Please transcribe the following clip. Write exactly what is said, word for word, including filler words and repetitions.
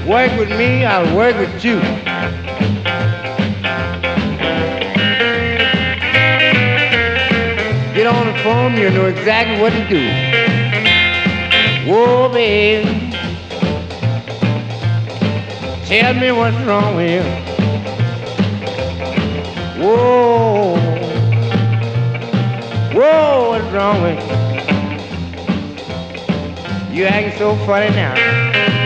Work with me, I'll work with you. Get on the phone, you know exactly what to do. Whoa, baby, tell me what's wrong with you. Whoa, whoa, what's wrong with you? You acting so funny now.